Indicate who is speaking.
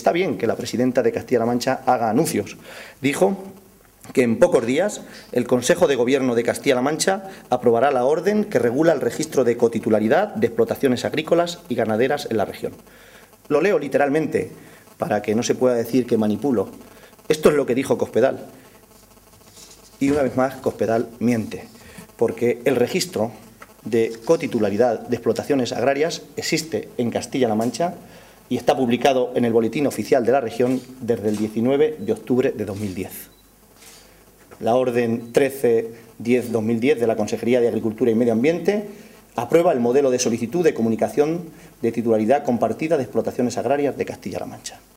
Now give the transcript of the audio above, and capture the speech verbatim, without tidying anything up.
Speaker 1: está bien que la presidenta de Castilla-La Mancha haga anuncios. Dijo que en pocos días el Consejo de Gobierno de Castilla-La Mancha aprobará la orden que regula el registro de cotitularidad de explotaciones agrícolas y ganaderas en la región. Lo leo literalmente para que no se pueda decir que manipulo. Esto es lo que dijo Cospedal. Y una vez más, Cospedal miente, porque el registro de cotitularidad de explotaciones agrarias existe en Castilla-La Mancha y está publicado en el Boletín Oficial de la Región desde el diecinueve de octubre de dos mil diez. La orden trece diez barra dos mil diez de la Consejería de Agricultura y Medio Ambiente aprueba el modelo de solicitud de comunicación de titularidad compartida de explotaciones agrarias de Castilla-La Mancha.